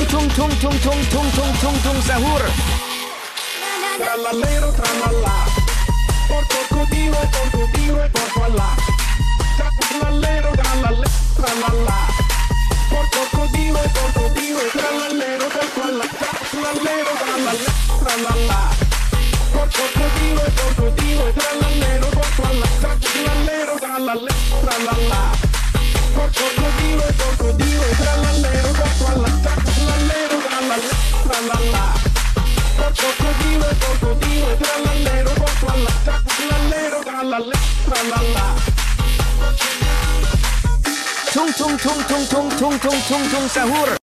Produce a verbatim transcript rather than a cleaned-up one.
tung tung tung tung tung tung tung tung sahur. Trallallero trallallà, porco codino e porco dio e porco allà. Trallallero trallallero trallallà, porco codino e porco dio e trallallero porco allà. Trallallero trallallero trallallà, porco codino e porco dio e trallallero porco allà. Trallallero trallallero trallallà, porco codino e porco dio e trallallero porco allà. Trallallero trallallero trallallà, porco codino e porco dio e trallallero porco allà. Trallallero trallallero trallallà. Tung tung tung tung tung tung tung tung tung sahur.